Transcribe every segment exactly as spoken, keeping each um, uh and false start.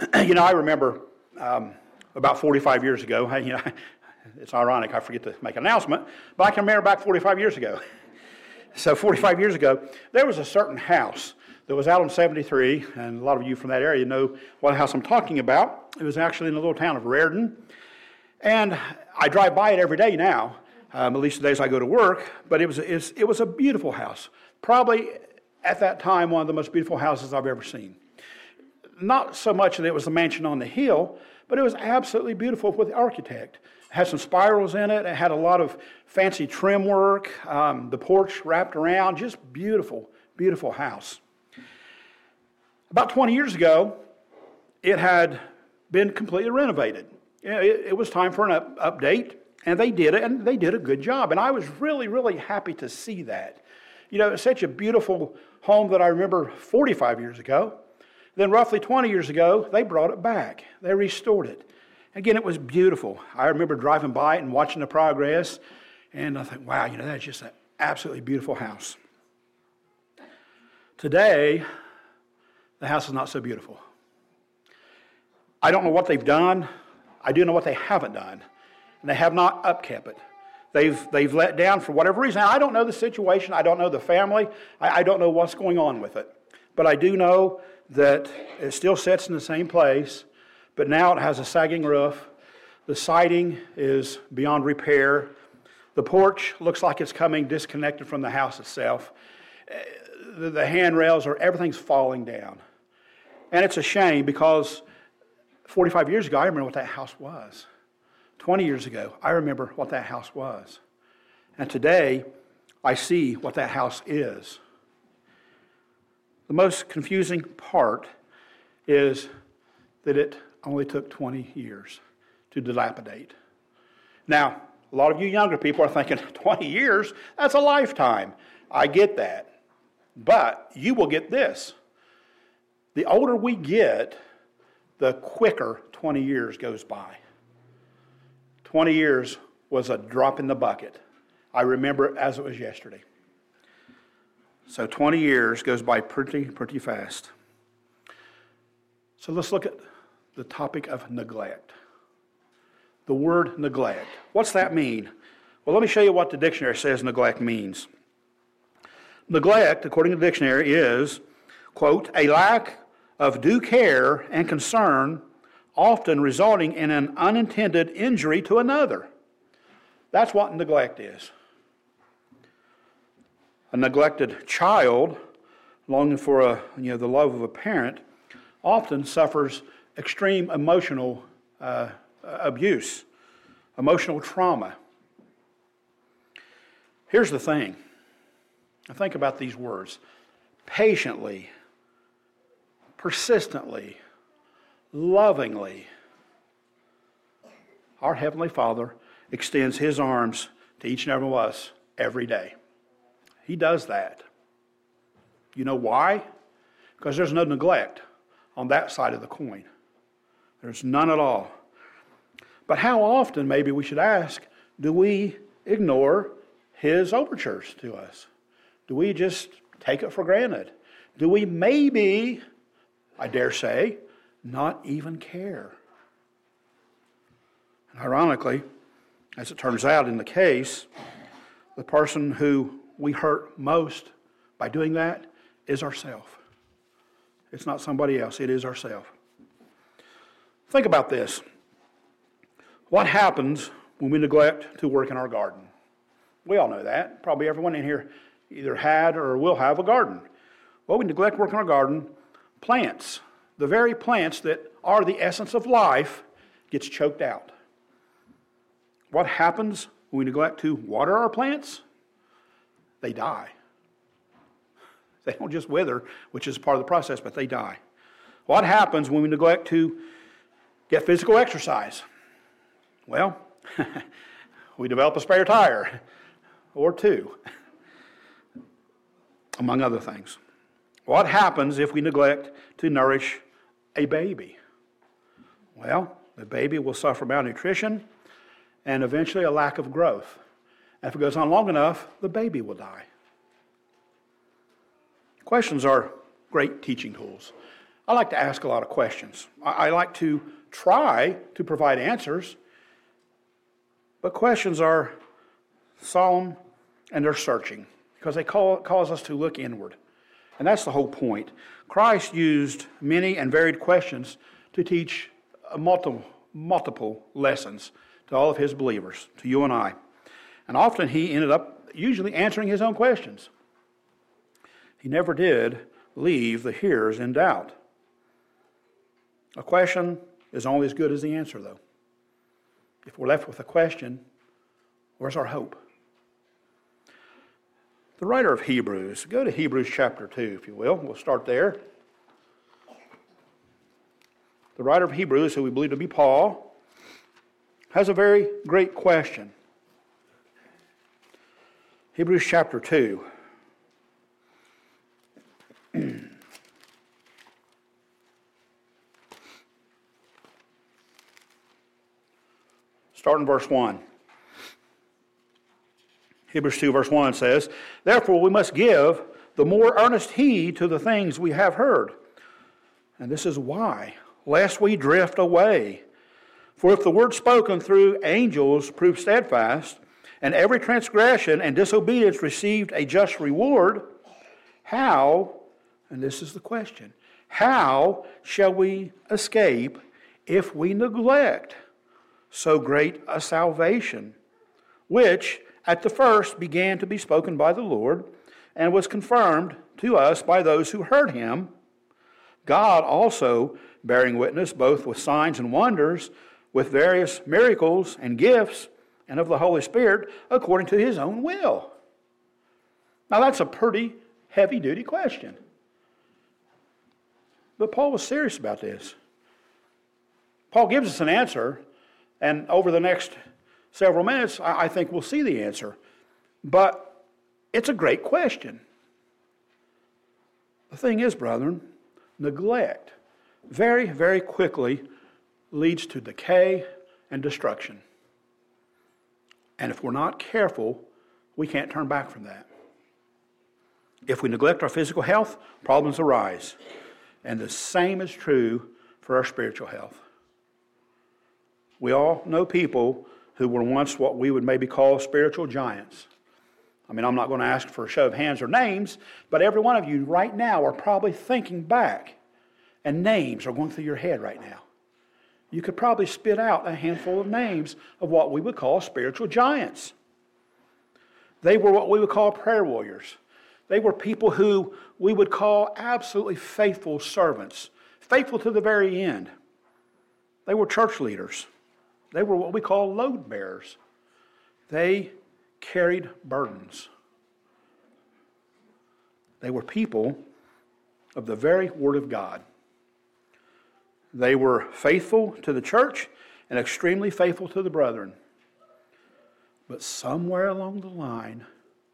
You know, I remember um, about forty-five years ago, I, you know, it's ironic, I forget to make an announcement, but I can remember back forty-five years ago. So forty-five years ago, there was a certain house that was out on seventy-three, and a lot of you from that area know what house I'm talking about. It was actually in the little town of Raritan, and I drive by it every day now, um, at least the days I go to work, but it was, it was, it was a beautiful house. Probably, at that time, one of the most beautiful houses I've ever seen. Not so much that it was the mansion on the hill, but it was absolutely beautiful with the architect. It had some spirals in it. It had a lot of fancy trim work. Um, the porch wrapped around. Just beautiful, beautiful house. About twenty years ago, it had been completely renovated. It, it was time for an up, update, and they did it, and they did a good job. And I was really, really happy to see that. You know, it's such a beautiful home that I remember forty-five years ago. Then roughly twenty years ago, they brought it back. They restored it. Again, it was beautiful. I remember driving by it and watching the progress, and I think, wow, you know, that's just an absolutely beautiful house. Today, the house is not so beautiful. I don't know what they've done. I do know what they haven't done, and they have not upkept it. They've, they've let down for whatever reason. I don't know the situation. I don't know the family. I, I don't know what's going on with it. But I do know that it still sits in the same place, but now it has a sagging roof. The siding is beyond repair. The porch looks like it's coming disconnected from the house itself. The, the handrails are, everything's falling down. And it's a shame because forty-five years ago, I remember what that house was. twenty years ago, I remember what that house was. And today, I see what that house is. The most confusing part is that it only took twenty years to dilapidate. Now, a lot of you younger people are thinking, twenty years? That's a lifetime. I get that. But you will get this. The older we get, the quicker twenty years goes by. twenty years was a drop in the bucket. I remember it as it was yesterday. So twenty years goes by pretty, pretty fast. So let's look at the topic of neglect. The word neglect. What's that mean? Well, let me show you what the dictionary says neglect means. Neglect, according to the dictionary, is, quote, a lack of due care and concern, often resulting in an unintended injury to another. That's what neglect is. A neglected child, longing for a, you know, the love of a parent, often suffers extreme emotional uh, abuse, emotional trauma. Here's the thing. I think about these words. Patiently, persistently, lovingly. Our Heavenly Father extends His arms to each and every one of us every day. He does that. You know why? Because there's no neglect on that side of the coin. There's none at all. But how often, maybe we should ask, do we ignore His overtures to us? Do we just take it for granted? Do we maybe, I dare say, not even care? And ironically, as it turns out in the case, the person who we hurt most by doing that is ourselves. It's not somebody else, it is ourselves. Think about this. What happens when we neglect to work in our garden? We all know that. Probably everyone in here either had or will have a garden. Well, we neglect work in our garden. Plants, the very plants that are the essence of life, gets choked out. What happens when we neglect to water our plants? They die. They don't just wither, which is part of the process, but they die. What happens when we neglect to get physical exercise? Well, we develop a spare tire or two, among other things. What happens if we neglect to nourish a baby? Well, the baby will suffer malnutrition and eventually a lack of growth. And if it goes on long enough, the baby will die. Questions are great teaching tools. I like to ask a lot of questions. I, I like to try to provide answers, but questions are solemn and they're searching because they call, cause us to look inward. And that's the whole point. Christ used many and varied questions to teach multiple, multiple lessons to all of his believers, to you and I. And often he ended up usually answering his own questions. He never did leave the hearers in doubt. A question is only as good as the answer, though. If we're left with a question, where's our hope? The writer of Hebrews, go to Hebrews chapter two, if you will. We'll start there. The writer of Hebrews, who we believe to be Paul, has a very great question. Hebrews chapter two. Start in verse one. Hebrews two verse one says, "Therefore we must give the more earnest heed to the things we have heard. And this is why, lest we drift away. For if the word spoken through angels proved steadfast, and every transgression and disobedience received a just reward, how," and this is the question, "how shall we escape if we neglect so great a salvation, which at the first began to be spoken by the Lord, and was confirmed to us by those who heard him, God also bearing witness both with signs and wonders, with various miracles and gifts, and of the Holy Spirit, according to his own will?" Now that's a pretty heavy-duty question. But Paul was serious about this. Paul gives us an answer, and over the next several minutes, I think we'll see the answer. But it's a great question. The thing is, brethren, neglect very, very quickly leads to decay and destruction. And if we're not careful, we can't turn back from that. If we neglect our physical health, problems arise. And the same is true for our spiritual health. We all know people who were once what we would maybe call spiritual giants. I mean, I'm not going to ask for a show of hands or names, but every one of you right now are probably thinking back, and names are going through your head right now. You could probably spit out a handful of names of what we would call spiritual giants. They were what we would call prayer warriors. They were people who we would call absolutely faithful servants, faithful to the very end. They were church leaders. They were what we call load bearers. They carried burdens. They were people of the very Word of God. They were faithful to the church and extremely faithful to the brethren. But somewhere along the line,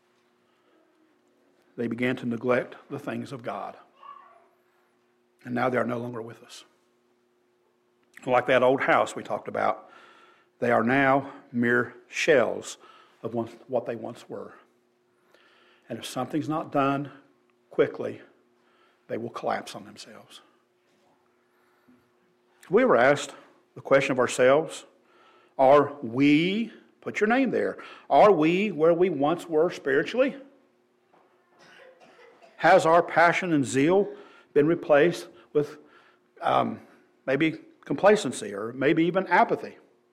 they began to neglect the things of God. And now they are no longer with us. Like that old house we talked about, they are now mere shells of what they once were. And if something's not done quickly, they will collapse on themselves. Have we ever asked the question of ourselves, are we, put your name there, are we where we once were spiritually? Has our passion and zeal been replaced with um, maybe complacency or maybe even apathy?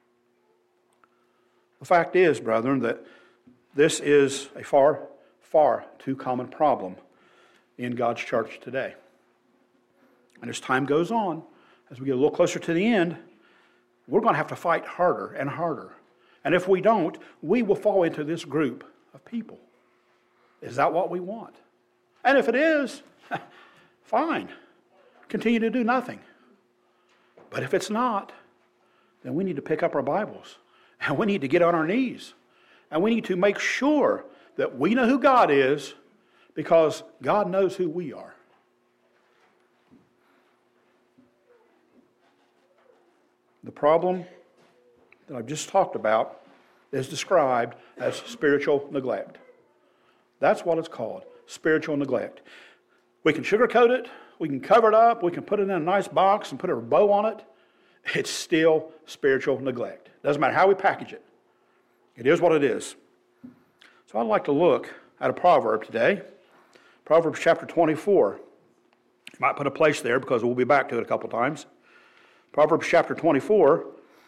The fact is, brethren, that this is a far, far too common problem in God's church today. And as time goes on, as we get a little closer to the end, we're going to have to fight harder and harder. And if we don't, we will fall into this group of people. Is that what we want? And if it is, fine. Continue to do nothing. But if it's not, then we need to pick up our Bibles. And we need to get on our knees. And we need to make sure that we know who God is, because God knows who we are. The problem that I've just talked about is described as spiritual neglect. That's what it's called, spiritual neglect. We can sugarcoat it, we can cover it up, we can put it in a nice box and put a bow on it. It's still spiritual neglect. Doesn't matter how we package it. It is what it is. So I'd like to look at a proverb today. Proverbs chapter twenty-four. You might put a place there because we'll be back to it a couple times. Proverbs chapter twenty-four.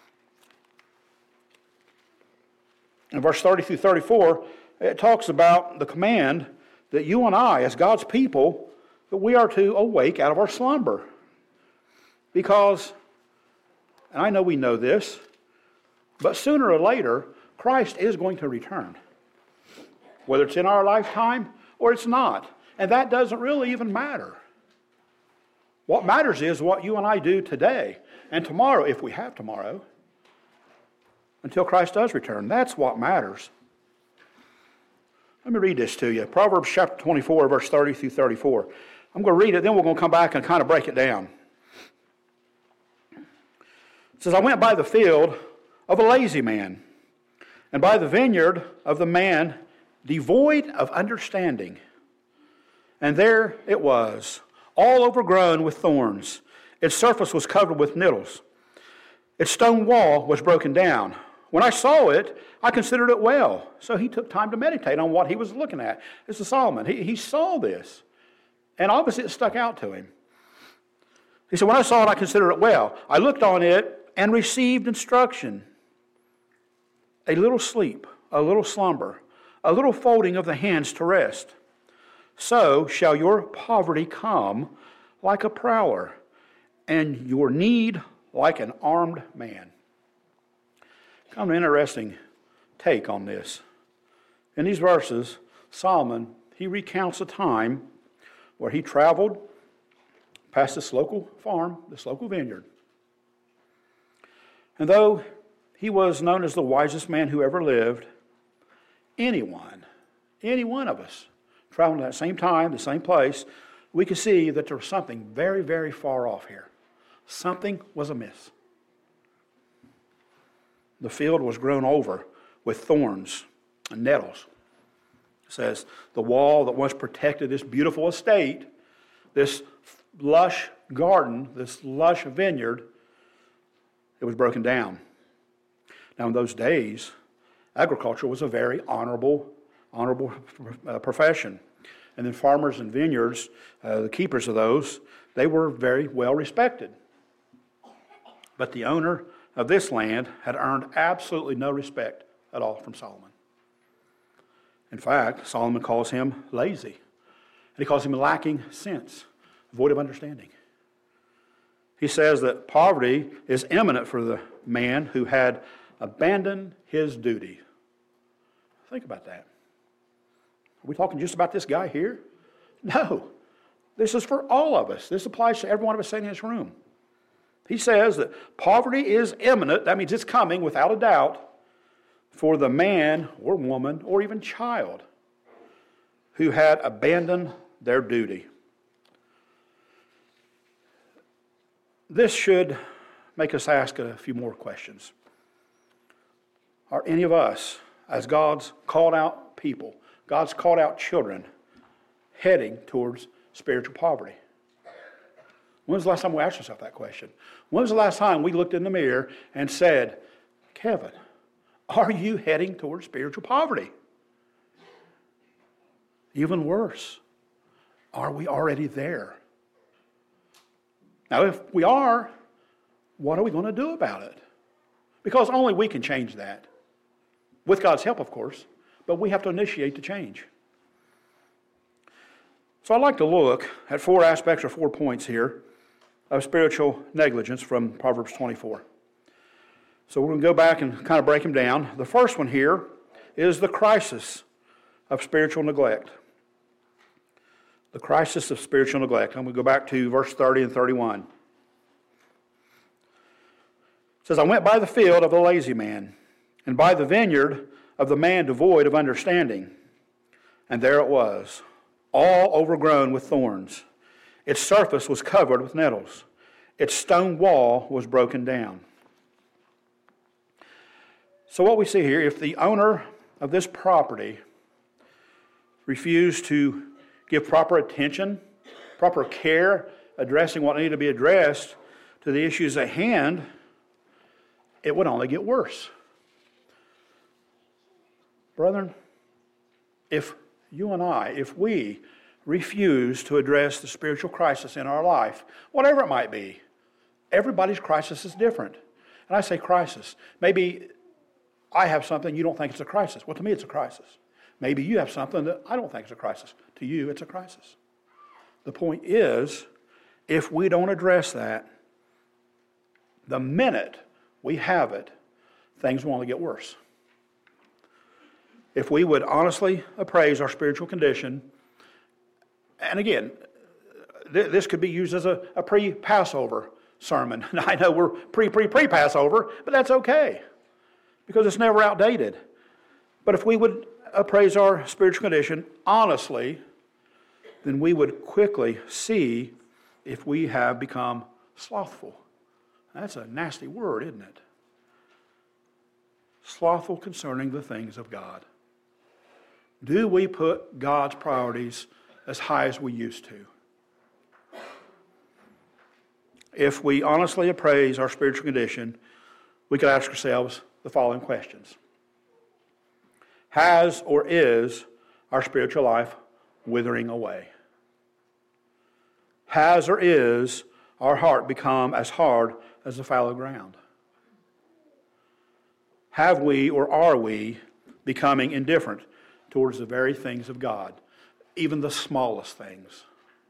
In verse thirty through thirty-four, it talks about the command that you and I, as God's people, that we are to awake out of our slumber. Because, and I know we know this, but sooner or later, Christ is going to return. Whether it's in our lifetime or it's not. And that doesn't really even matter. What matters is what you and I do today and tomorrow, if we have tomorrow, until Christ does return. That's what matters. Let me read this to you. Proverbs chapter twenty-four, verse thirty through thirty-four. I'm going to read it, then we're going to come back and kind of break it down. It says, I went by the field of a lazy man, and by the vineyard of the man devoid of understanding. And there it was, all overgrown with thorns. Its surface was covered with nettles. Its stone wall was broken down. When I saw it, I considered it well. So he took time to meditate on what he was looking at. This is Solomon. He, he saw this. And obviously it stuck out to him. He said, when I saw it, I considered it well. I looked on it and received instruction. A little sleep, a little slumber, a little folding of the hands to rest. So shall your poverty come like a prowler, and your need like an armed man. Kind of an interesting take on this. In these verses, Solomon, he recounts a time where he traveled past this local farm, this local vineyard. And though he was known as the wisest man who ever lived, anyone, any one of us, traveling at that same time, the same place, we could see that there was something very, very far off here. Something was amiss. The field was grown over with thorns and nettles. It says the wall that once protected this beautiful estate, this lush garden, this lush vineyard, it was broken down. Now in those days, agriculture was a very honorable, honorable uh, profession. And then farmers and vineyards, uh, the keepers of those, they were very well respected. But the owner of this land had earned absolutely no respect at all from Solomon. In fact, Solomon calls him lazy. And he calls him lacking sense, void of understanding. He says that poverty is imminent for the man who had abandoned his duty. Think about that. Are we talking just about this guy here? No. This is for all of us. This applies to every one of us sitting in this room. He says that poverty is imminent. That means it's coming without a doubt for the man or woman or even child who had abandoned their duty. This should make us ask a few more questions. Are any of us, as God's called out people, God's called out children, heading towards spiritual poverty? When was the last time we asked ourselves that question? When was the last time we looked in the mirror and said, Kevin, are you heading towards spiritual poverty? Even worse, are we already there? Now, if we are, what are we going to do about it? Because only we can change that. With God's help, of course, but we have to initiate the change. So I'd like to look at four aspects or four points here of spiritual negligence from Proverbs twenty-four. So we're going to go back and kind of break them down. The first one here is the crisis of spiritual neglect. The crisis of spiritual neglect. I'm going to go back to verse thirty and thirty-one. It says, I went by the field of the lazy man, and by the vineyard of the man devoid of understanding. And there it was, all overgrown with thorns. Its surface was covered with nettles. Its stone wall was broken down. So what we see here, if the owner of this property refused to give proper attention, proper care, addressing what needed to be addressed to the issues at hand, it would only get worse. Brethren, if you and I, if we refuse to address the spiritual crisis in our life, whatever it might be, everybody's crisis is different. And I say crisis. Maybe I have something you don't think it's a crisis. Well, to me, it's a crisis. Maybe you have something that I don't think is a crisis. To you, it's a crisis. The point is, if we don't address that, the minute we have it, things will only get worse. If we would honestly appraise our spiritual condition, and again, th- this could be used as a, a pre-Passover sermon. I know we're pre-pre-pre-Passover, but that's okay, because it's never outdated. But if we would appraise our spiritual condition honestly, then we would quickly see if we have become slothful. That's a nasty word, isn't it? Slothful concerning the things of God. Do we put God's priorities as high as we used to? If we honestly appraise our spiritual condition, we could ask ourselves the following questions. Has or is our spiritual life withering away? Has or is our heart become as hard as the fallow ground? Have we or are we becoming indifferent towards the very things of God, even the smallest things?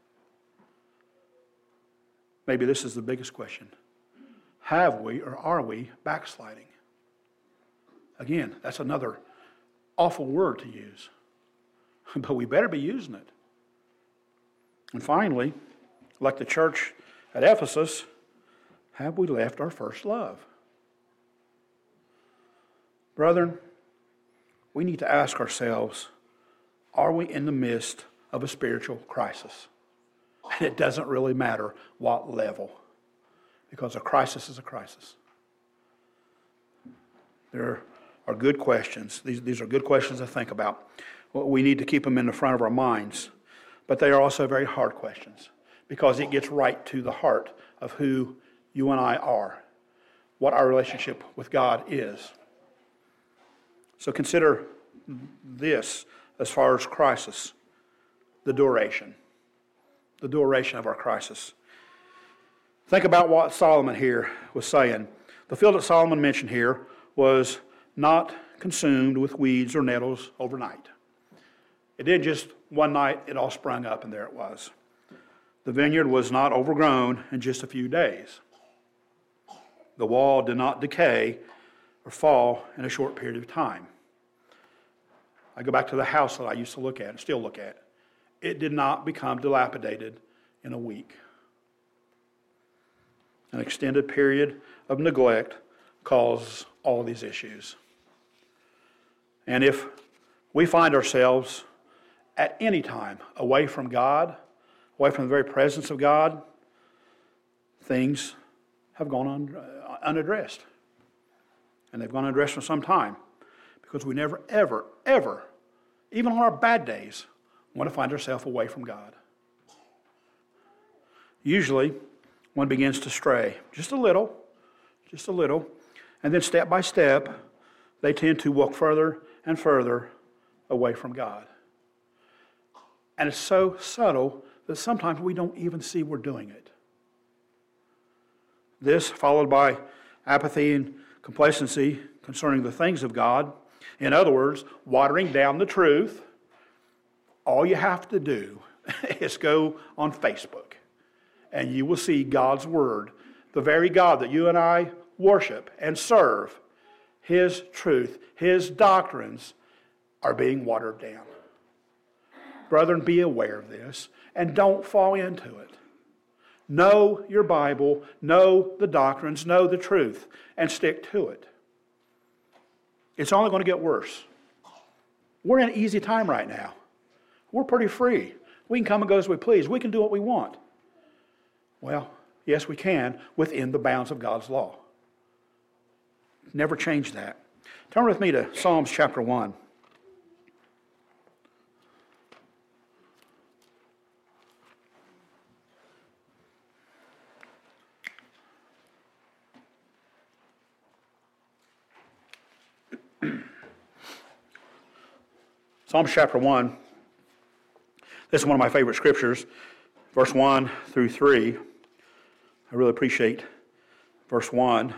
Maybe this is the biggest question. Have we or are we backsliding? Again, that's another awful word to use, but we better be using it. And finally, like the church at Ephesus, have we left our first love? Brethren, we need to ask ourselves, are we in the midst of a spiritual crisis? And it doesn't really matter what level, because a crisis is a crisis. There are good questions. These, these are good questions to think about. Well, we need to keep them in the front of our minds. But they are also very hard questions, because it gets right to the heart of who you and I are, what our relationship with God is. So consider this as far as crisis, the duration, the duration of our crisis. Think about what Solomon here was saying. The field that Solomon mentioned here was not consumed with weeds or nettles overnight. It did just one night, it all sprung up, and there it was. The vineyard was not overgrown in just a few days. The wall did not decay or fall in a short period of time. I go back to the house that I used to look at and still look at. It did not become dilapidated in a week. An extended period of neglect causes all these issues. And if we find ourselves at any time away from God, away from the very presence of God, things have gone un- unaddressed. And they've gone unaddressed for some time, because we never, ever, ever, even on our bad days, want to find ourselves away from God. Usually, one begins to stray just a little, just a little, and then step by step, they tend to walk further and further away from God. And it's so subtle that sometimes we don't even see we're doing it. This, followed by apathy and complacency concerning the things of God. In other words, watering down the truth. All you have to do is go on Facebook, and you will see God's Word, the very God that you and I worship and serve. His truth, His doctrines are being watered down. Brethren, be aware of this and don't fall into it. Know your Bible, know the doctrines, know the truth, and stick to it. It's only going to get worse. We're in an easy time right now. We're pretty free. We can come and go as we please. We can do what we want. Well, yes, we can, within the bounds of God's law. Never change that. Turn with me to Psalms chapter one. Psalms chapter one. This is one of my favorite scriptures, verse one through three. I really appreciate verse one.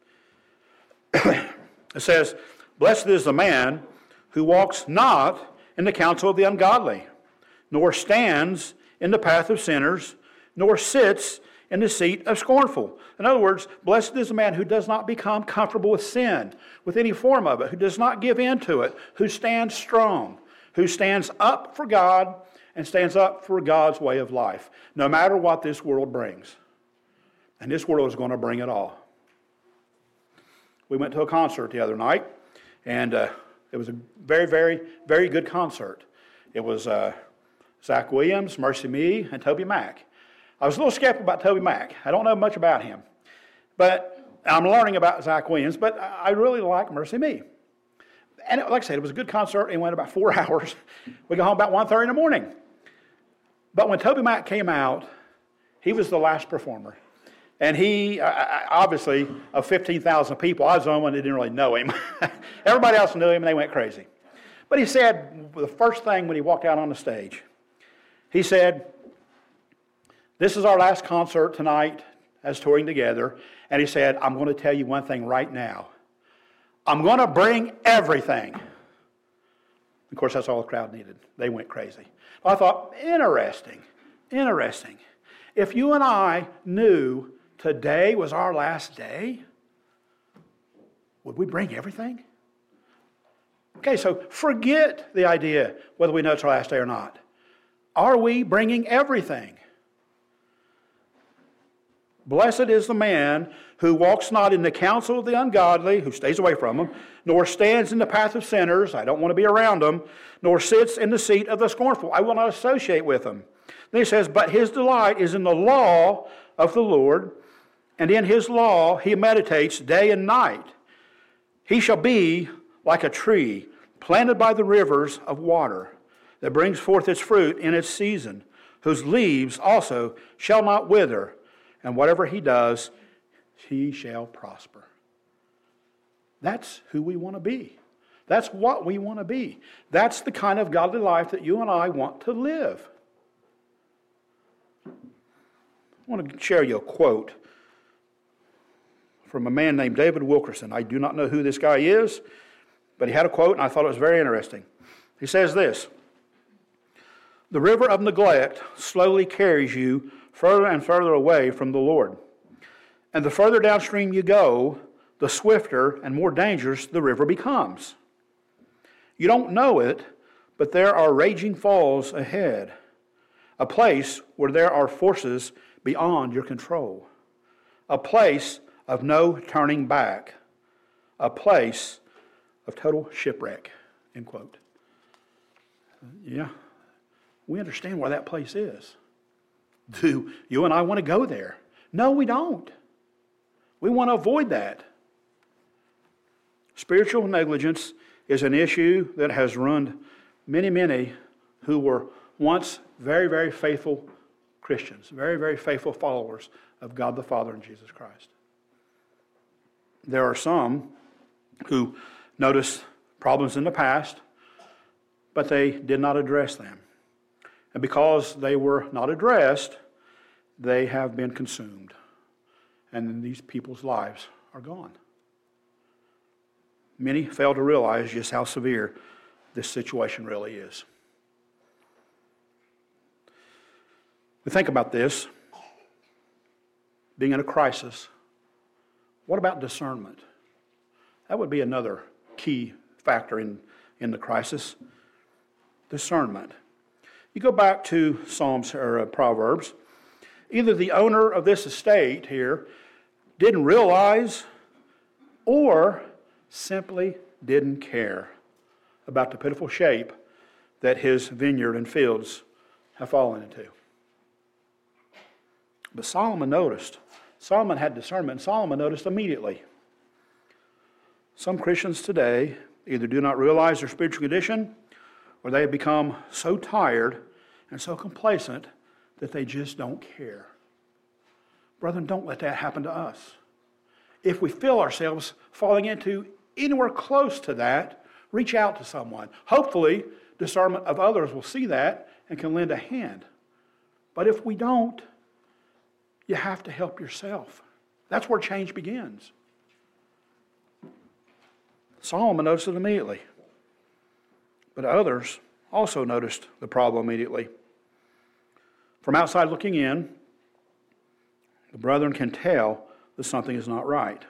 It says, "Blessed is the man who walks not in the counsel of the ungodly, nor stands in the path of sinners, nor sits in the seat of scornful." In other words, blessed is the man who does not become comfortable with sin, with any form of it, who does not give in to it, who stands strong, who stands up for God and stands up for God's way of life, no matter what this world brings. And this world is going to bring it all. We went to a concert the other night, and uh, it was a very, very, very good concert. It was uh, Zach Williams, Mercy Me, and Toby Mac. I was a little skeptical about Toby Mac. I don't know much about him. But I'm learning about Zach Williams, but I really like Mercy Me. And it, like I said, it was a good concert. It went about four hours. We got home about one thirty in the morning. But when Toby Mac came out, he was the last performer. And he, obviously, of fifteen thousand people, I was the only one that didn't really know him. Everybody else knew him, and they went crazy. But he said, the first thing when he walked out on the stage, he said, "This is our last concert tonight as touring together." And he said, "I'm going to tell you one thing right now. I'm going to bring everything." Of course, that's all the crowd needed. They went crazy. I thought, interesting, interesting. If you and I knew today was our last day, would we bring everything? Okay, so forget the idea whether we know it's our last day or not. Are we bringing everything? Blessed is the man who walks not in the counsel of the ungodly, who stays away from them, nor stands in the path of sinners, I don't want to be around them, nor sits in the seat of the scornful, I will not associate with them. Then he says, but his delight is in the law of the Lord, and in his law he meditates day and night. He shall be like a tree planted by the rivers of water, that brings forth its fruit in its season, whose leaves also shall not wither, and whatever he does, he shall prosper. That's who we want to be. That's what we want to be. That's the kind of godly life that you and I want to live. I want to share you a quote from a man named David Wilkerson. I do not know who this guy is, but he had a quote and I thought it was very interesting. He says this: "The river of neglect slowly carries you further and further away from the Lord. And the further downstream you go, the swifter and more dangerous the river becomes. You don't know it, but there are raging falls ahead, a place where there are forces beyond your control, a place of no turning back, a place of total shipwreck." End quote. Yeah, we understand where that place is. Do you and I want to go there? No, we don't. We want to avoid that. Spiritual negligence is an issue that has ruined many, many who were once very, very faithful Christians, very, very faithful followers of God the Father and Jesus Christ. There are some who noticed problems in the past, but they did not address them. And because they were not addressed, they have been consumed. And then these people's lives are gone. Many fail to realize just how severe this situation really is. We think about this, being in a crisis. What about discernment? That would be another key factor in, in the crisis. Discernment. You go back to Psalms or uh, Proverbs. Either the owner of this estate here didn't realize or simply didn't care about the pitiful shape that his vineyard and fields have fallen into. But Solomon noticed. Solomon had discernment, and Solomon noticed immediately. Some Christians today either do not realize their spiritual condition, or they have become so tired and so complacent that they just don't care. Brethren, don't let that happen to us. If we feel ourselves falling into anywhere close to that, reach out to someone. Hopefully, discernment of others will see that and can lend a hand. But if we don't, you have to help yourself. That's where change begins. Solomon noticed it immediately. But others also noticed the problem immediately. From outside looking in, the brethren can tell that something is not right.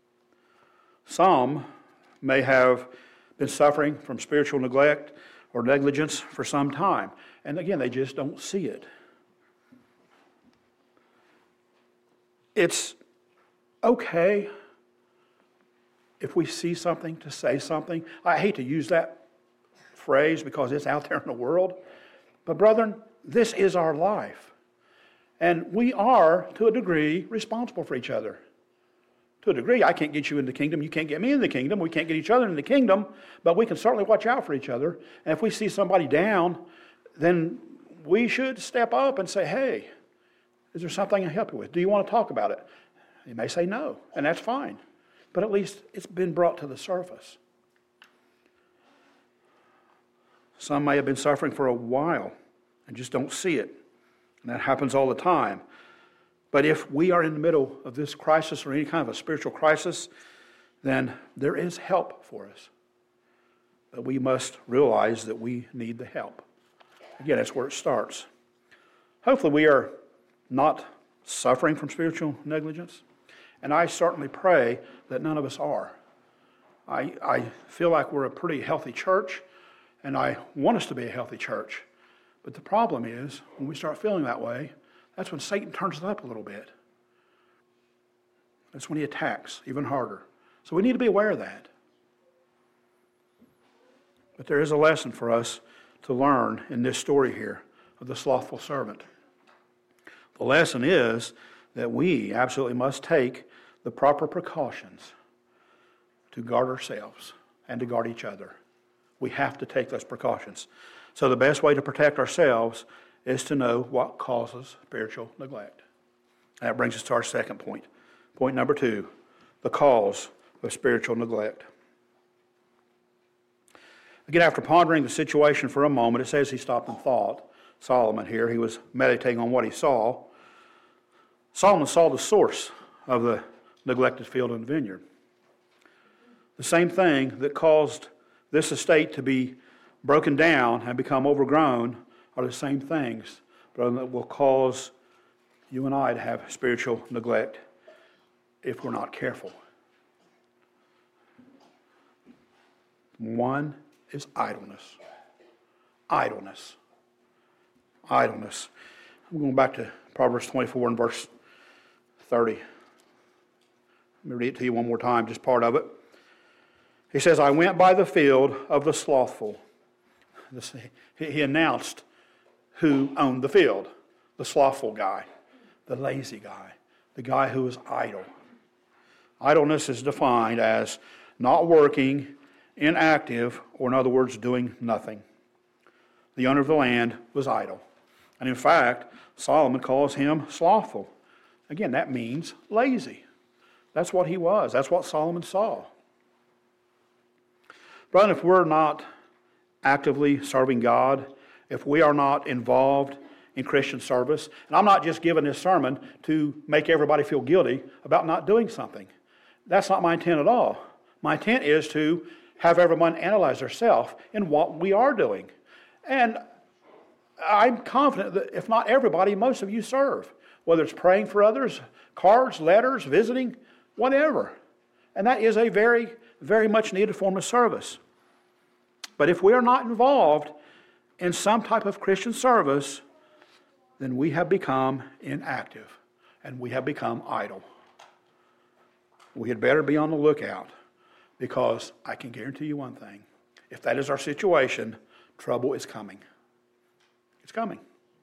Some may have been suffering from spiritual neglect or negligence for some time. And again, they just don't see it. It's okay if we see something to say something. I hate to use that phrase because it's out there in the world. But brethren, this is our life. And we are, to a degree, responsible for each other. To a degree, I can't get you in the kingdom. You can't get me in the kingdom. We can't get each other in the kingdom. But we can certainly watch out for each other. And if we see somebody down, then we should step up and say, hey, is there something I can help you with? Do you want to talk about it? You may say no, and that's fine. But at least it's been brought to the surface. Some may have been suffering for a while and just don't see it. And that happens all the time. But if we are in the middle of this crisis or any kind of a spiritual crisis, then there is help for us. But we must realize that we need the help. Again, that's where it starts. Hopefully we are not suffering from spiritual negligence. And I certainly pray that none of us are. I, I feel like we're a pretty healthy church, and I want us to be a healthy church. But the problem is, when we start feeling that way, that's when Satan turns it up a little bit. That's when he attacks even harder. So we need to be aware of that. But there is a lesson for us to learn in this story here of the slothful servant. The lesson is that we absolutely must take the proper precautions to guard ourselves and to guard each other. We have to take those precautions. So the best way to protect ourselves is to know what causes spiritual neglect. And that brings us to our second point. Point number two, the cause of spiritual neglect. Again, after pondering the situation for a moment, it says he stopped and thought. Solomon here, he was meditating on what he saw. Solomon saw the source of the neglected field and vineyard. The same thing that caused this estate to be broken down and become overgrown are the same things, brother, that will cause you and I to have spiritual neglect if we're not careful. One is idleness. Idleness. Idleness. I'm going back to Proverbs twenty-four and verse thirty. Let me read it to you one more time, just part of it. He says, I went by the field of the slothful. This, he, he announced who owned the field. The slothful guy, the lazy guy, the guy who was idle. Idleness is defined as not working, inactive, or in other words, doing nothing. The owner of the land was idle. And in fact, Solomon calls him slothful. Again, that means lazy. That's what he was. That's what Solomon saw. Brother, if we're not actively serving God, if we are not involved in Christian service, and I'm not just giving this sermon to make everybody feel guilty about not doing something. That's not my intent at all. My intent is to have everyone analyze themselves in what we are doing. And I'm confident that if not everybody, most of you serve. Whether it's praying for others, cards, letters, visiting, whatever. And that is a very, very much needed form of service. But if we are not involved in some type of Christian service, then we have become inactive and we have become idle. We had better be on the lookout, because I can guarantee you one thing. If that is our situation, trouble is coming. It's coming.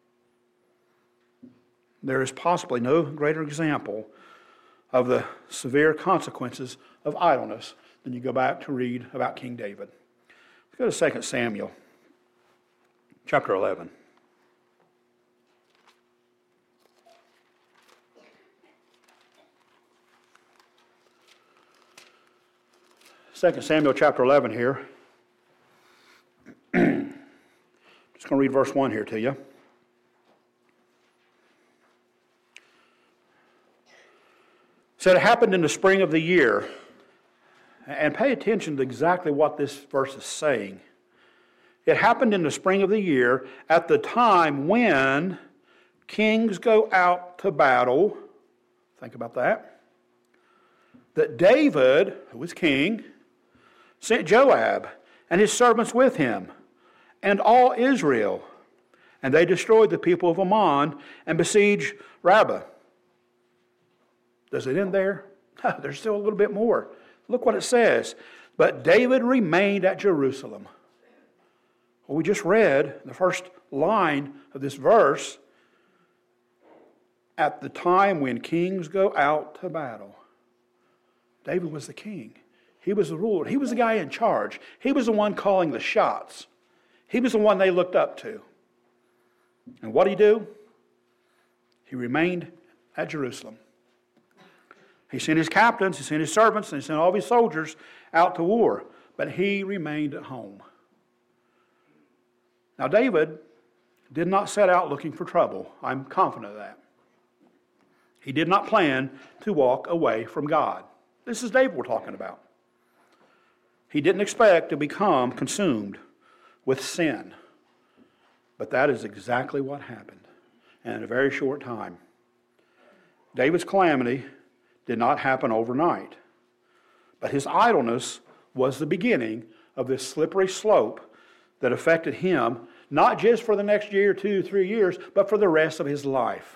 There is possibly no greater example of the severe consequences of idleness than you go back to read about King David. Let's go to Second Samuel, chapter eleven. Second Samuel chapter eleven here. to read verse one here to you. It said it happened in the spring of the year. And pay attention to exactly what this verse is saying. It happened in the spring of the year, at the time when kings go out to battle. Think about that. That David, who was king, sent Joab and his servants with him, and all Israel. And they destroyed the people of Ammon and besieged Rabbah. Does it end there? No, there's still a little bit more. Look what it says. But David remained at Jerusalem. Well, we just read the first line of this verse. At the time when kings go out to battle. David was the king. He was the ruler. He was the guy in charge. He was the one calling the shots. He was the one they looked up to. And what did he do? He remained at Jerusalem. He sent his captains, he sent his servants, and he sent all of his soldiers out to war. But he remained at home. Now David did not set out looking for trouble. I'm confident of that. He did not plan to walk away from God. This is David we're talking about. He didn't expect to become consumed with sin. But that is exactly what happened. And in a very short time. David's calamity did not happen overnight. But his idleness was the beginning of this slippery slope that affected him, not just for the next year, two, three years, but for the rest of his life.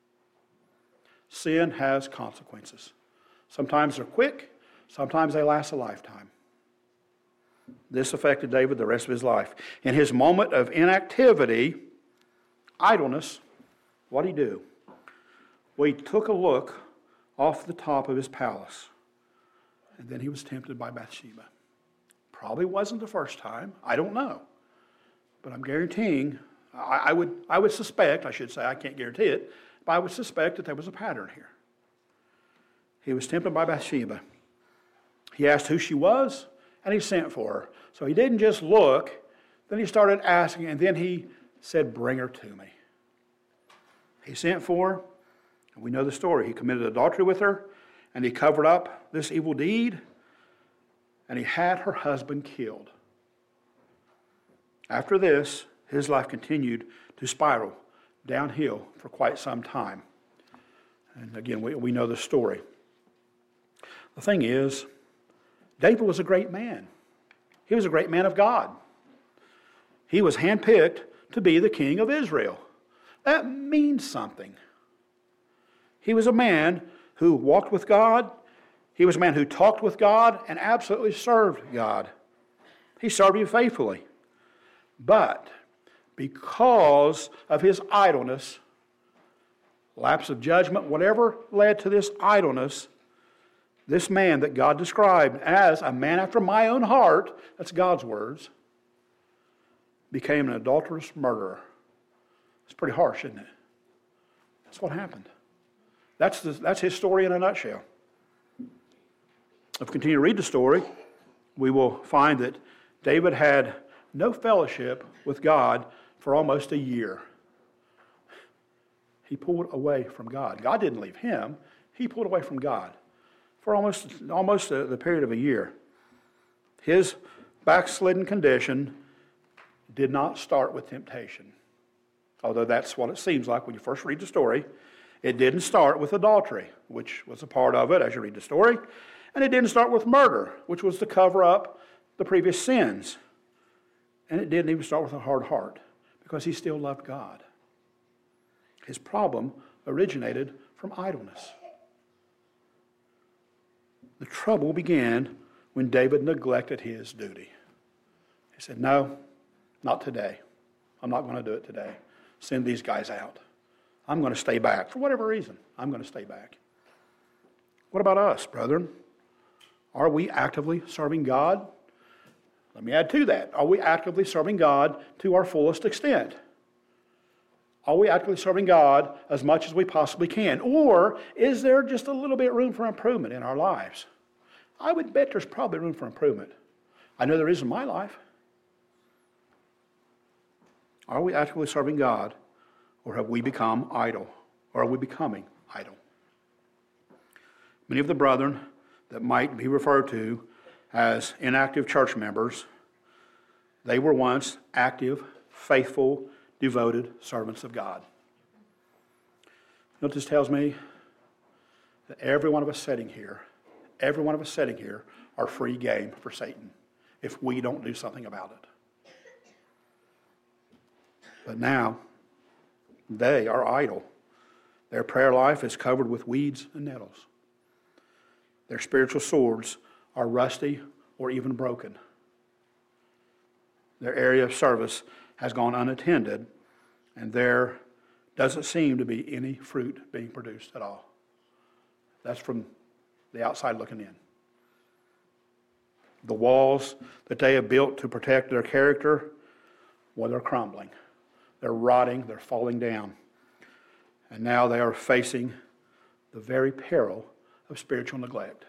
Sin has consequences. Sometimes they're quick, sometimes they last a lifetime. This affected David the rest of his life. In his moment of inactivity, idleness, what did he do? Well, he took a look off the top of his palace. And then he was tempted by Bathsheba. Probably wasn't the first time. I don't know. But I'm guaranteeing, I, I would I would suspect, I should say, I can't guarantee it, but I would suspect that there was a pattern here. He was tempted by Bathsheba. He asked who she was, and he sent for her. So he didn't just look, then he started asking, and then he said, bring her to me. He sent for her. We know the story. He committed adultery with her, and he covered up this evil deed, and he had her husband killed. After this, his life continued to spiral downhill for quite some time. And again, we, we know the story. The thing is, David was a great man. He was a great man of God. He was handpicked to be the king of Israel. That means something. He was a man who walked with God. He was a man who talked with God and absolutely served God. He served him faithfully. But because of his idleness, lapse of judgment, whatever led to this idleness, this man that God described as a man after my own heart, that's God's words, became an adulterous murderer. It's pretty harsh, isn't it? That's what happened. That's, the, that's his story in a nutshell. If we continue to read the story, we will find that David had no fellowship with God for almost a year. He pulled away from God. God didn't leave him. He pulled away from God for almost, almost a, the period of a year. His backslidden condition did not start with temptation. Although that's what it seems like when you first read the story. It didn't start with adultery, which was a part of it as you read the story. And it didn't start with murder, which was to cover up the previous sins. And it didn't even start with a hard heart, because he still loved God. His problem originated from idleness. The trouble began when David neglected his duty. He said, no, not today. I'm not going to do it today. Send these guys out. I'm going to stay back. For whatever reason, I'm going to stay back. What about us, brethren? Are we actively serving God? Let me add to that. Are we actively serving God to our fullest extent? Are we actively serving God as much as we possibly can? Or is there just a little bit room for improvement in our lives? I would bet there's probably room for improvement. I know there is in my life. Are we actively serving God, or have we become idle? Or are we becoming idle? Many of the brethren that might be referred to as inactive church members, they were once active, faithful, devoted servants of God. You know what this tells me? That every one of us sitting here, every one of us sitting here are free game for Satan if we don't do something about it. But now, they are idle. Their prayer life is covered with weeds and nettles. Their spiritual swords are rusty or even broken. Their area of service has gone unattended, and there doesn't seem to be any fruit being produced at all. That's from the outside looking in. The walls that they have built to protect their character, well, they're crumbling. They're rotting, they're falling down. And now they are facing the very peril of spiritual neglect.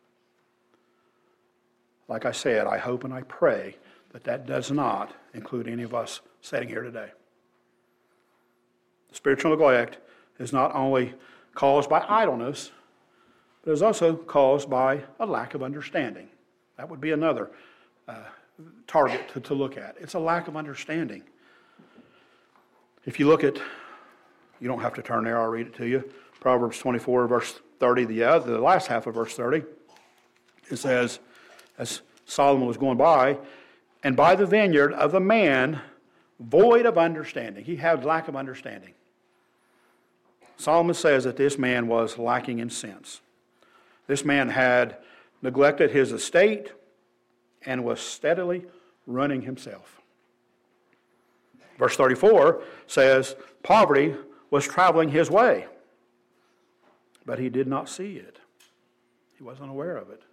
Like I said, I hope and I pray that that does not include any of us sitting here today. Spiritual neglect is not only caused by idleness, but is also caused by a lack of understanding. That would be another uh, target to, to look at. It's a lack of understanding. If you look at, you don't have to turn there, I'll read it to you. Proverbs twenty-four, verse thirty, the, uh, the last half of verse thirty, it says, as Solomon was going by, and by the vineyard of the man void of understanding. He had lack of understanding. Solomon says that this man was lacking in sense. This man had neglected his estate and was steadily running himself. Verse thirty-four says, poverty was traveling his way, but he did not see it. He wasn't aware of it.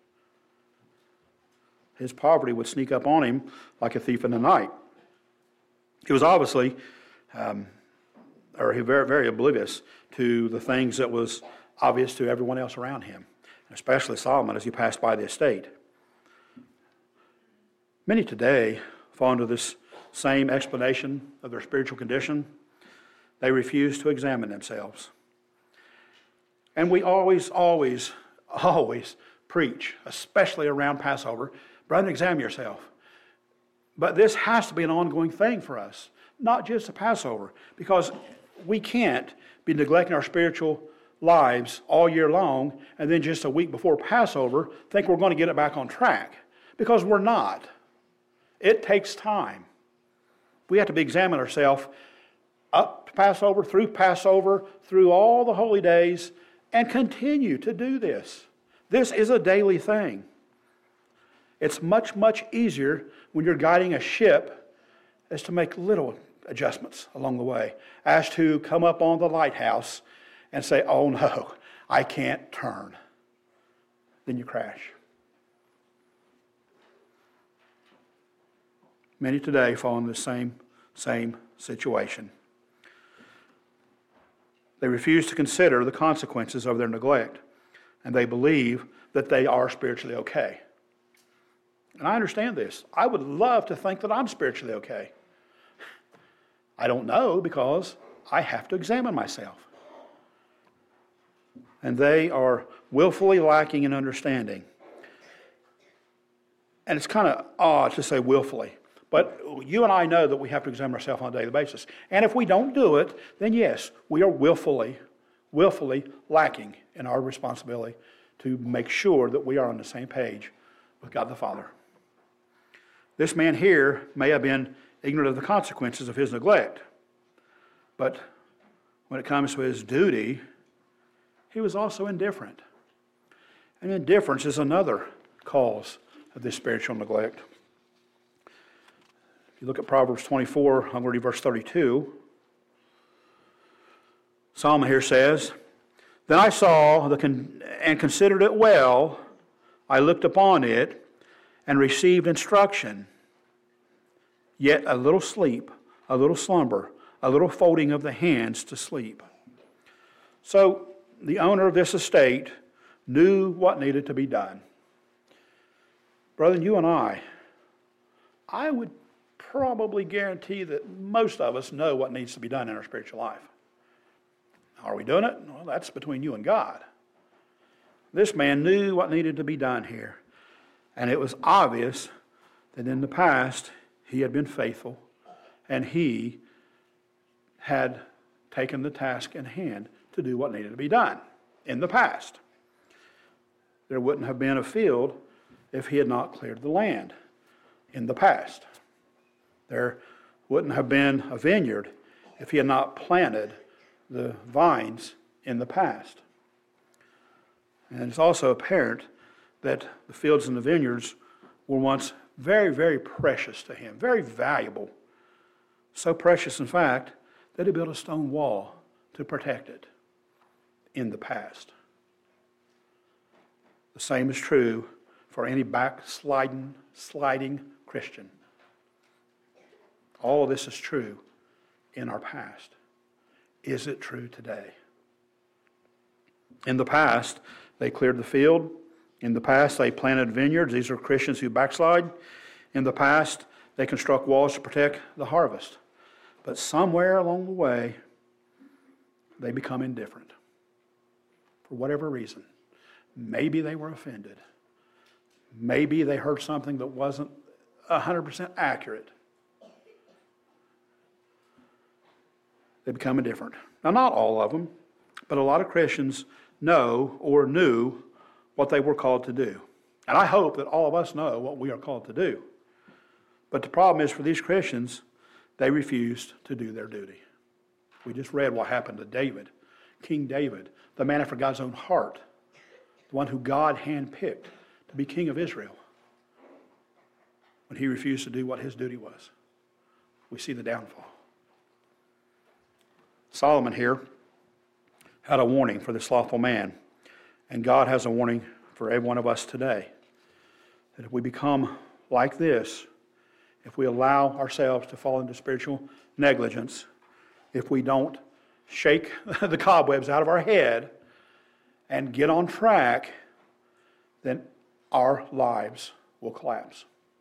His poverty would sneak up on him like a thief in the night. He was obviously, um, or he very, very oblivious to the things that was obvious to everyone else around him, especially Solomon as he passed by the estate. Many today fall into this same explanation of their spiritual condition. They refuse to examine themselves. And we always, always, always preach, especially around Passover, brother, examine yourself. But this has to be an ongoing thing for us, not just the Passover, because we can't be neglecting our spiritual lives all year long and then just a week before Passover think we're going to get it back on track, because we're not. It takes time. We have to be examine ourselves up to Passover, through Passover, through all the holy days, and continue to do this. This is a daily thing. It's much, much easier when you're guiding a ship as to make little adjustments along the way, as to come up on the lighthouse and say, oh no, I can't turn. Then you crash. Many today fall in the same, same situation. They refuse to consider the consequences of their neglect, and they believe that they are spiritually okay. And I understand this. I would love to think that I'm spiritually okay. I don't know, because I have to examine myself. And they are willfully lacking in understanding. And it's kind of odd to say willfully, but you and I know that we have to examine ourselves on a daily basis. And if we don't do it, then yes, we are willfully, willfully lacking in our responsibility to make sure that we are on the same page with God the Father. This man here may have been ignorant of the consequences of his neglect, but when it comes to his duty, he was also indifferent. And indifference is another cause of this spiritual neglect. If you look at Proverbs twenty-four, I'm going to read verse thirty-two. Solomon here says, then I saw the con- and considered it well. I looked upon it and received instruction. Yet a little sleep, a little slumber, a little folding of the hands to sleep. So the owner of this estate knew what needed to be done. Brethren, you and I, I would probably guarantee that most of us know what needs to be done in our spiritual life. Are we doing it? Well, that's between you and God. This man knew what needed to be done here. And it was obvious that in the past he had been faithful and he had taken the task in hand to do what needed to be done in the past. There wouldn't have been a field if he had not cleared the land in the past. There wouldn't have been a vineyard if he had not planted the vines in the past. And it's also apparent that the fields and the vineyards were once very, very precious to him, very valuable. So precious, in fact, that he built a stone wall to protect it in the past. The same is true for any backsliding, sliding Christian. All of this is true in our past. Is it true today? In the past, they cleared the field. In the past, they planted vineyards. These are Christians who backslide. In the past, they construct walls to protect the harvest. But somewhere along the way, they become indifferent. For whatever reason. Maybe they were offended. Maybe they heard something that wasn't one hundred percent accurate. They become indifferent. Now, not all of them, but a lot of Christians know or knew what they were called to do. And I hope that all of us know what we are called to do. But the problem is for these Christians, they refused to do their duty. We just read what happened to David, King David, the man after God's own heart, the one who God handpicked to be king of Israel, when he refused to do what his duty was. We see the downfall. Solomon here had a warning for the slothful man, and God has a warning for every one of us today, that if we become like this, if we allow ourselves to fall into spiritual negligence, if we don't shake the cobwebs out of our head and get on track, then our lives will collapse.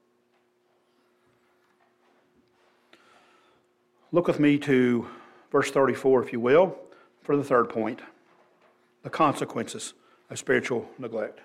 Look with me to verse thirty-four, if you will, for the third point, the consequences of spiritual neglect.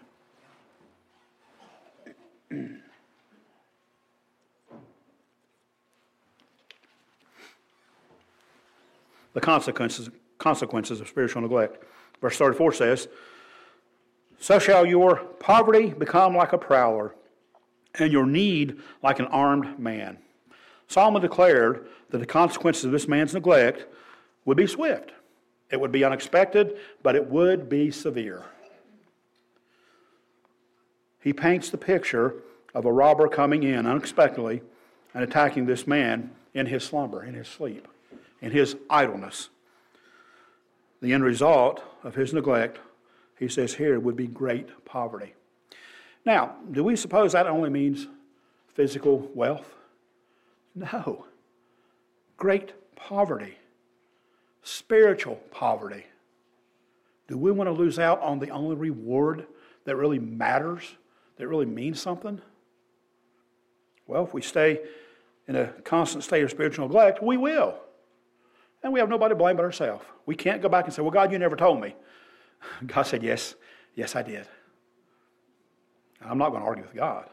The consequences, consequences of spiritual neglect. Verse thirty-four says, "So shall your poverty become like a prowler, and your need like an armed man." Solomon declared that the consequences of this man's neglect would be swift. It would be unexpected, but it would be severe. He paints the picture of a robber coming in unexpectedly and attacking this man in his slumber, in his sleep, in his idleness. The end result of his neglect, he says here, would be great poverty. Now, do we suppose that only means physical wealth? No. Great poverty. Spiritual poverty. Do we want to lose out on the only reward that really matters, that really means something? Well, if we stay in a constant state of spiritual neglect, we will. And we have nobody to blame but ourselves. We can't go back and say, well, God, you never told me. God said, yes, yes, I did. I'm not going to argue with God.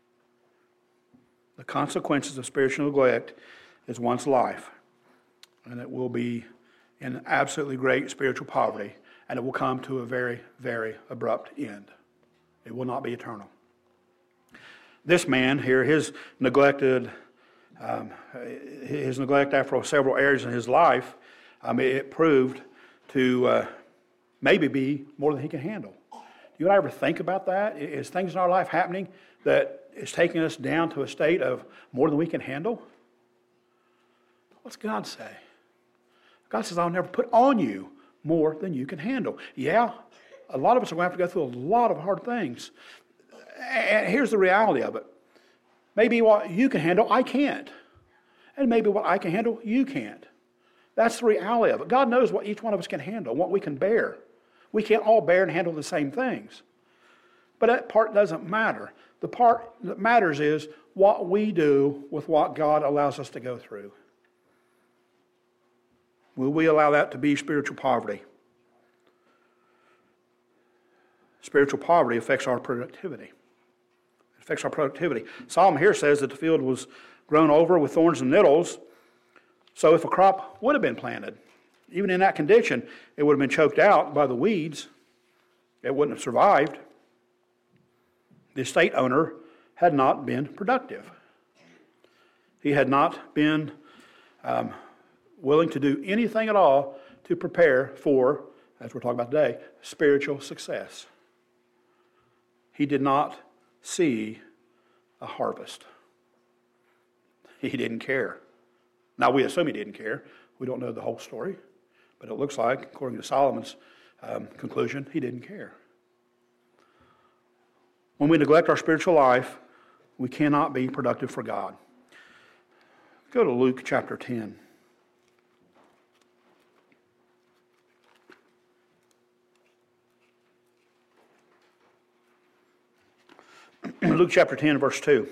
The consequences of spiritual neglect is one's life. And it will be in absolutely great spiritual poverty. And it will come to a very, very abrupt end. It will not be eternal. This man here, his neglected, um, his neglect after several areas in his life, um, it proved to uh, maybe be more than he can handle. Do you ever think about that? Is things in our life happening that is taking us down to a state of more than we can handle? What's God say? God says, I'll never put on you more than you can handle. Yeah, a lot of us are going to have to go through a lot of hard things. And here's the reality of it. Maybe what you can handle, I can't. And maybe what I can handle, you can't. That's the reality of it. God knows what each one of us can handle, what we can bear. We can't all bear and handle the same things. But that part doesn't matter. The part that matters is what we do with what God allows us to go through. Will we allow that to be spiritual poverty? Spiritual poverty affects our productivity. It affects our productivity. Solomon here says that the field was grown over with thorns and nettles. So if a crop would have been planted, even in that condition, it would have been choked out by the weeds. It wouldn't have survived. The estate owner had not been productive. He had not been um, willing to do anything at all to prepare for, as we're talking about today, spiritual success. He did not see a harvest. He didn't care. Now, we assume he didn't care. We don't know the whole story. But it looks like, according to Solomon's um, conclusion, he didn't care. When we neglect our spiritual life, we cannot be productive for God. Go to Luke chapter ten. Luke chapter ten, verse two.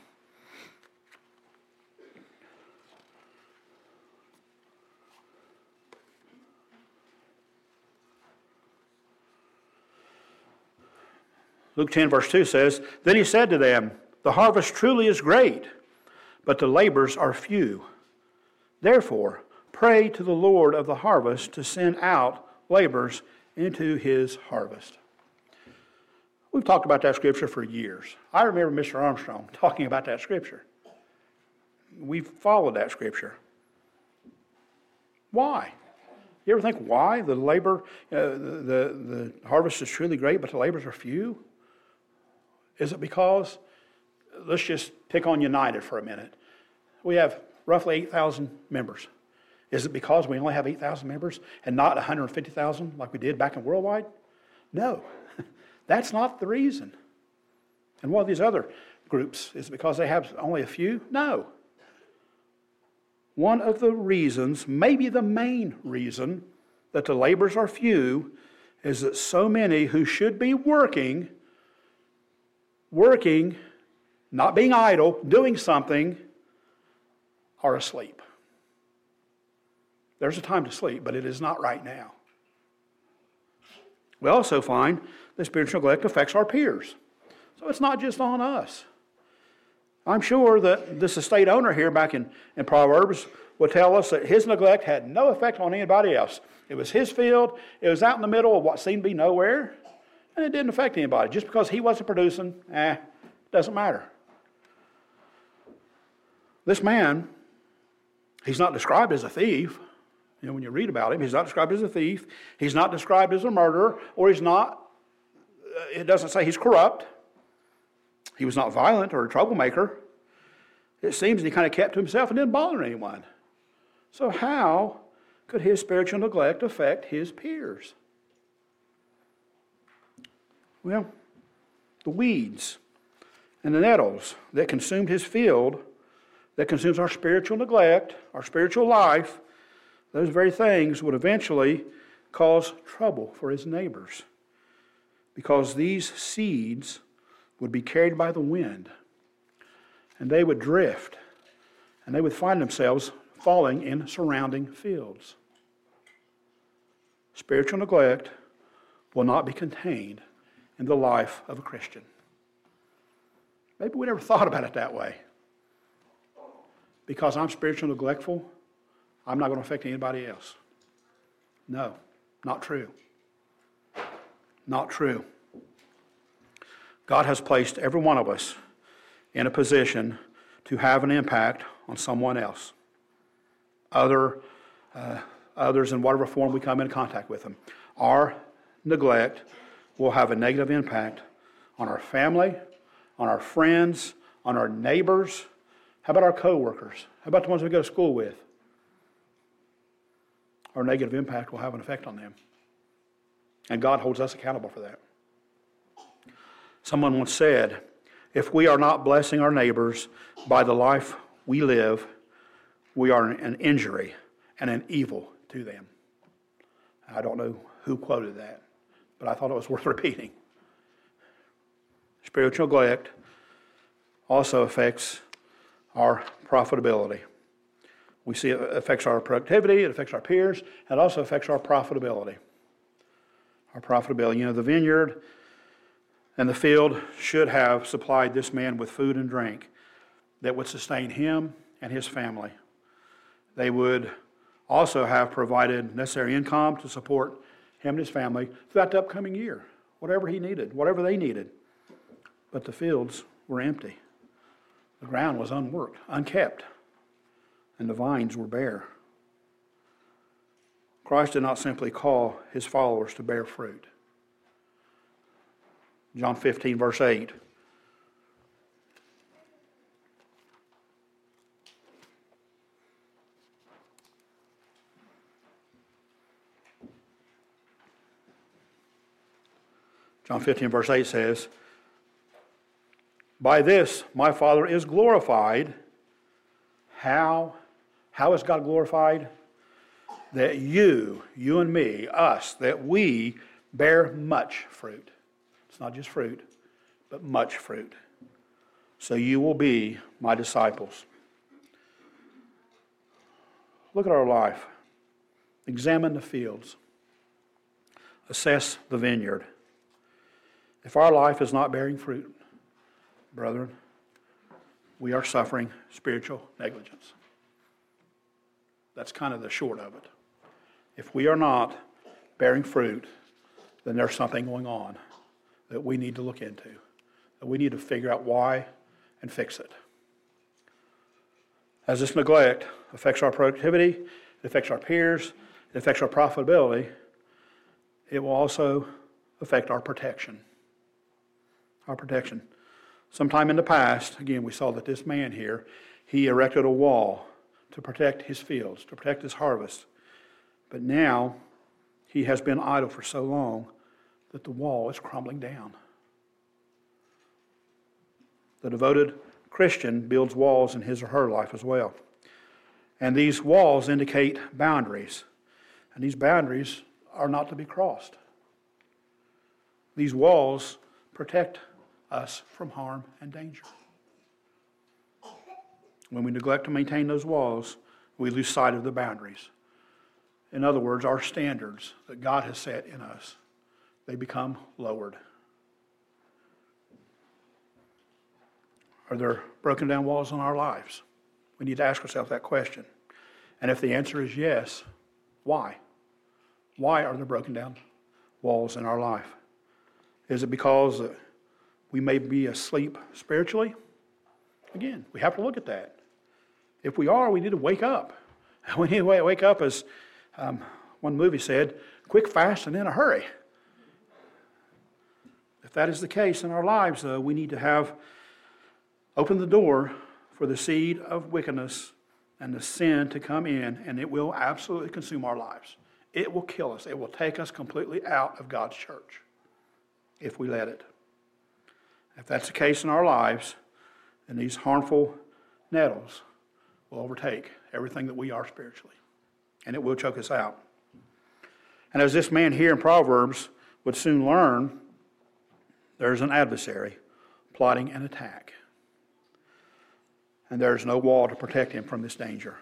Luke ten, verse two says, Then he said to them, The harvest truly is great, but the labors are few. Therefore, pray to the Lord of the harvest to send out laborers into his harvest. We've talked about that scripture for years. I remember Mister Armstrong talking about that scripture. We've followed that scripture. Why? You ever think why the labor, uh, the, the, the harvest is truly great, but the labors are few? Is it because, let's just pick on United for a minute. We have roughly eight thousand members. Is it because we only have eight thousand members and not one hundred fifty thousand like we did back in Worldwide? No, that's not the reason. And one of these other groups, is it because they have only a few? No. One of the reasons, maybe the main reason, that the labors are few is that so many who should be working, working, not being idle, doing something, are asleep. There's a time to sleep, but it is not right now. We also find that spiritual neglect affects our peers. So it's not just on us. I'm sure that this estate owner here back in, in Proverbs will tell us that his neglect had no effect on anybody else. It was his field. It was out in the middle of what seemed to be nowhere. And it didn't affect anybody. Just because he wasn't producing, eh, doesn't matter. This man, he's not described as a thief. You know, when you read about him, he's not described as a thief. He's not described as a murderer, or he's not, it doesn't say he's corrupt. He was not violent or a troublemaker. It seems that he kind of kept to himself and didn't bother anyone. So how could his spiritual neglect affect his peers? Well, the weeds and the nettles that consumed his field, that consumes our spiritual neglect, our spiritual life, those very things would eventually cause trouble for his neighbors, because these seeds would be carried by the wind, and they would drift, and they would find themselves falling in surrounding fields. Spiritual neglect will not be contained in the life of a Christian. Maybe we never thought about it that way. Because I'm spiritually neglectful, I'm not going to affect anybody else. No, not true. Not true. God has placed every one of us in a position to have an impact on someone else. Other, uh, others in whatever form we come in contact with them. Our neglect will have a negative impact on our family, on our friends, on our neighbors. How about our co-workers? How about the ones we go to school with? Our negative impact will have an effect on them. And God holds us accountable for that. Someone once said, if we are not blessing our neighbors by the life we live, we are an injury and an evil to them. I don't know who quoted that, but I thought it was worth repeating. spiritual neglect also affects our profitability. We see it affects our productivity, it affects our peers, and it also affects our profitability. Our profitability. You know, the vineyard and the field should have supplied this man with food and drink that would sustain him and his family. They would also have provided necessary income to support him and his family throughout the upcoming year, whatever he needed, whatever they needed. But the fields were empty. The ground was unworked, unkept, and the vines were bare. Christ did not simply call his followers to bear fruit. John fifteen, verse eight. John fifteen, verse eight says, "By this my Father is glorified." How? How is God glorified? That you, you and me, us, that we bear much fruit. It's not just fruit, but much fruit. So you will be my disciples. Look at our life. Examine the fields. Assess the vineyard. If our life is not bearing fruit, brethren, we are suffering spiritual negligence. That's kind of the short of it. If we are not bearing fruit, then there's something going on that we need to look into, that we need to figure out why and fix it. As this neglect affects our productivity, it affects our peers, it affects our profitability, it will also affect our protection. Our protection. Sometime in the past, again, we saw that this man here, he erected a wall to protect his fields, to protect his harvest. But now, he has been idle for so long that the wall is crumbling down. The devoted Christian builds walls in his or her life as well. And these walls indicate boundaries. And these boundaries are not to be crossed. These walls protect us from harm and danger. When we neglect to maintain those walls, we lose sight of the boundaries. In other words, our standards that God has set in us, they become lowered. Are there broken down walls in our lives? We need to ask ourselves that question. And if the answer is yes, why? Why are there broken down walls in our life? Is it because we may be asleep spiritually? Again, we have to look at that. If we are, we need to wake up. We need to wake up, as um, one movie said, quick, fast, and in a hurry. If that is the case in our lives, though, we need to have opened the door for the seed of wickedness and the sin to come in, and it will absolutely consume our lives. It will kill us. It will take us completely out of God's church if we let it. If that's the case in our lives, then these harmful nettles will overtake everything that we are spiritually, and it will choke us out. And as this man here in Proverbs would soon learn, there's an adversary plotting an attack. And there's no wall to protect him from this danger.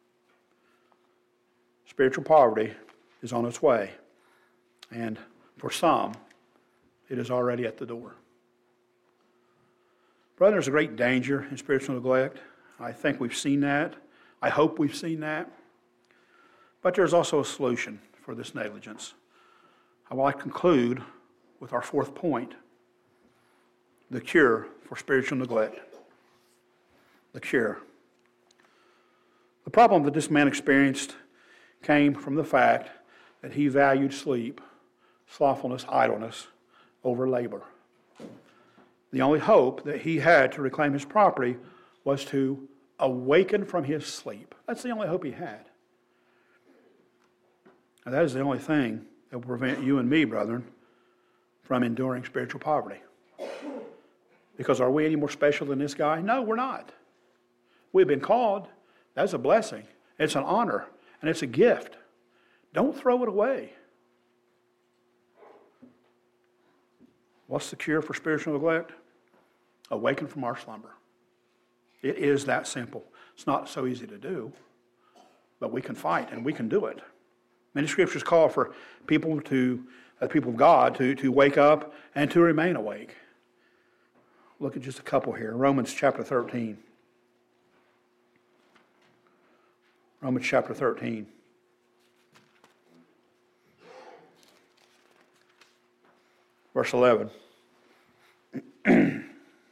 Spiritual poverty is on its way, and for some, it is already at the door. Brother, there's a great danger in spiritual neglect. I think we've seen that. I hope we've seen that. But there's also a solution for this negligence. I will conclude with our fourth point, the cure for spiritual neglect. The cure. The problem that this man experienced came from the fact that he valued sleep, slothfulness, idleness over labor. The only hope that he had to reclaim his property was to awaken from his sleep. That's the only hope he had. And that is the only thing that will prevent you and me, brethren, from enduring spiritual poverty. Because are we any more special than this guy? No, we're not. We've been called. That's a blessing. It's an honor, and it's a gift. Don't throw it away. What's the cure for spiritual neglect? Awaken from our slumber. It is that simple. It's not so easy to do, but we can fight and we can do it. Many scriptures call for people to, the people of God, to, to wake up and to remain awake. Look at just a couple here. Romans chapter thirteen. Romans chapter thirteen. Verse eleven. It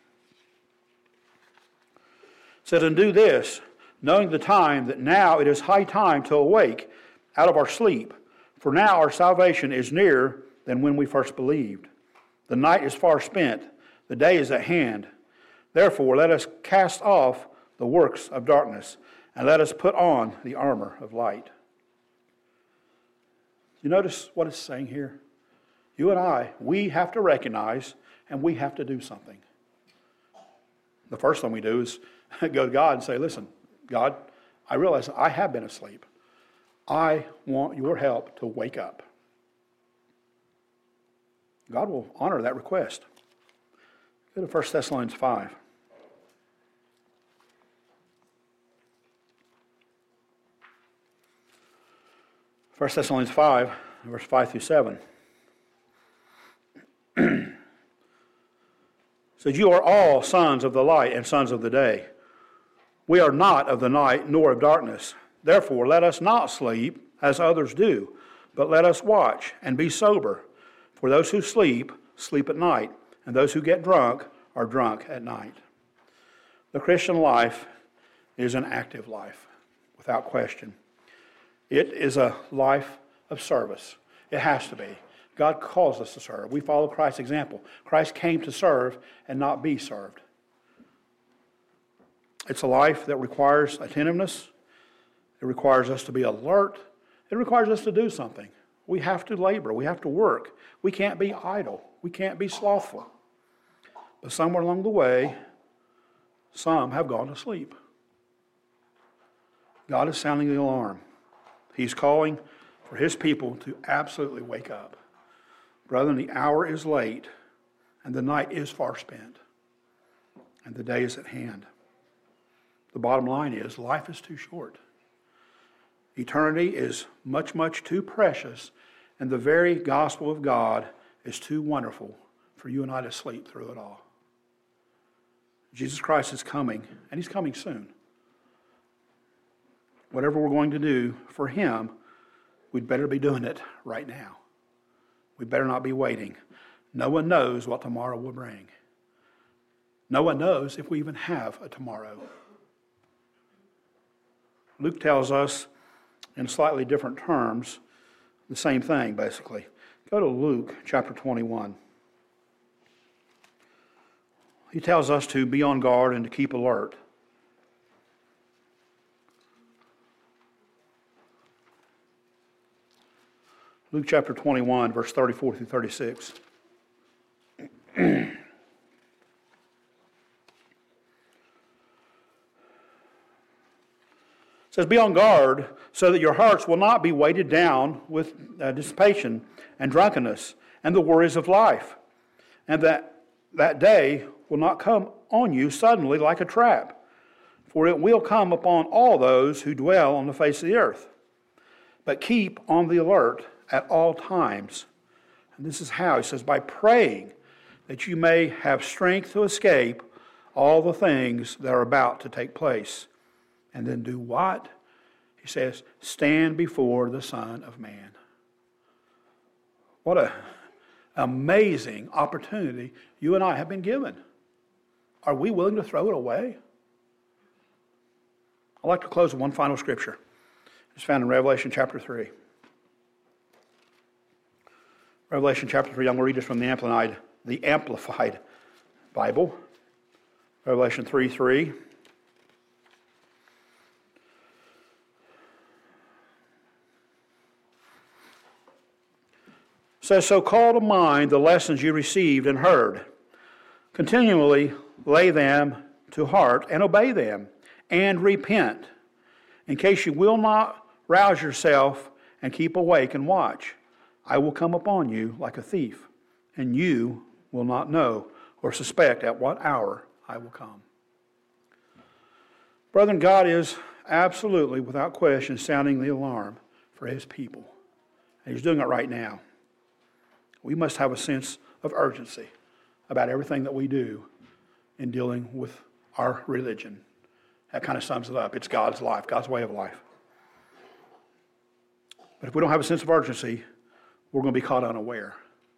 says, and do this, knowing the time that now it is high time to awake out of our sleep. For now our salvation is nearer than when we first believed. The night is far spent, the day is at hand. Therefore let us cast off the works of darkness, and let us put on the armor of light. You notice what it's saying here? You and I, we have to recognize and we have to do something. The first thing we do is go to God and say, listen, God, I realize I have been asleep. I want your help to wake up. God will honor that request. Go to First Thessalonians five. First Thessalonians five, verse five through seven. Says, you are all sons of the light and sons of the day. We are not of the night nor of darkness. Therefore, let us not sleep as others do, but let us watch and be sober. For those who sleep, sleep at night, and those who get drunk are drunk at night. The Christian life is an active life, without question. It is a life of service. It has to be. God calls us to serve. We follow Christ's example. Christ came to serve and not be served. It's a life that requires attentiveness. It requires us to be alert. It requires us to do something. We have to labor. We have to work. We can't be idle. We can't be slothful. But somewhere along the way, some have gone to sleep. God is sounding the alarm. He's calling for his people to absolutely wake up. Brethren, the hour is late, and the night is far spent, and the day is at hand. The bottom line is, life is too short. Eternity is much, much too precious, and the very gospel of God is too wonderful for you and I to sleep through it all. Jesus Christ is coming, and he's coming soon. Whatever we're going to do for him, we'd better be doing it right now. We better not be waiting. No one knows what tomorrow will bring. No one knows if we even have a tomorrow. Luke tells us in slightly different terms the same thing, basically. Go to Luke chapter twenty-one. He tells us to be on guard and to keep alert. Luke chapter twenty-one, verse thirty-four through thirty-six. It says, be on guard so that your hearts will not be weighted down with uh, dissipation and drunkenness and the worries of life, and that that day will not come on you suddenly like a trap, for it will come upon all those who dwell on the face of the earth. But keep on the alert at all times. And this is how, he says, by praying that you may have strength to escape all the things that are about to take place. And then do what? He says, stand before the Son of Man. What an amazing opportunity you and I have been given. Are we willing to throw it away? I'd like to close with one final scripture. It's found in Revelation chapter three. Revelation chapter three, I'm going to read this from the Amplified, the Amplified Bible. Revelation three three. Says, so call to mind the lessons you received and heard. Continually lay them to heart and obey them and repent, in case you will not rouse yourself and keep awake and watch. I will come upon you like a thief, and you will not know or suspect at what hour I will come. Brethren, God is absolutely, without question, sounding the alarm for His people. And He's doing it right now. We must have a sense of urgency about everything that we do in dealing with our religion. That kind of sums it up. It's God's life, God's way of life. But if we don't have a sense of urgency, we're going to be caught unaware.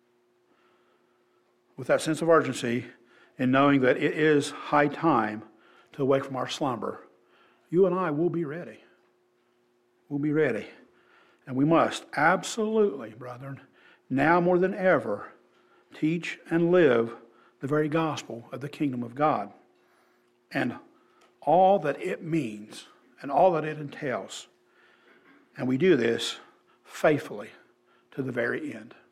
With that sense of urgency and knowing that it is high time to awake from our slumber, you and I will be ready. We'll be ready. And we must absolutely, brethren, now more than ever, teach and live the very gospel of the kingdom of God and all that it means and all that it entails. And we do this faithfully to the very end.